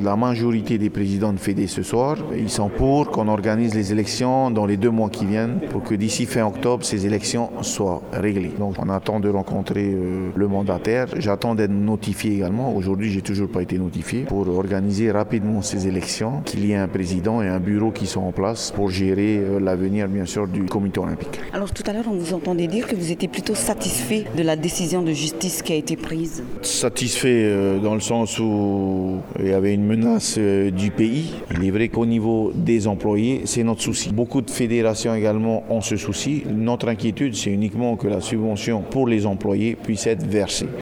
la majorité des présidents de Fédé ce soir, ils sont pour qu'on organise les élections dans les 2 mois qui viennent pour que d'ici fin octobre, ces élections soient réglées. Donc on attend de rencontrer le mandataire. J'attends d'être notifié également. Aujourd'hui, j'ai toujours pas été notifié pour organiser rapidement ces élections, qu'il y ait un président et un bureau qui sont en place pour gérer l'avenir, bien sûr, du comité olympique. Alors tout à l'heure, on vous entendait dire que vous étiez plutôt satisfait de la décision de justice qui a été prise. Satisfait dans le sens où il y avait une menace du pays. Il est vrai qu'au niveau des employés, c'est notre souci. Beaucoup de fédérations également ont ce souci. Notre inquiétude, c'est uniquement que la subvention pour les employés puisse être versée.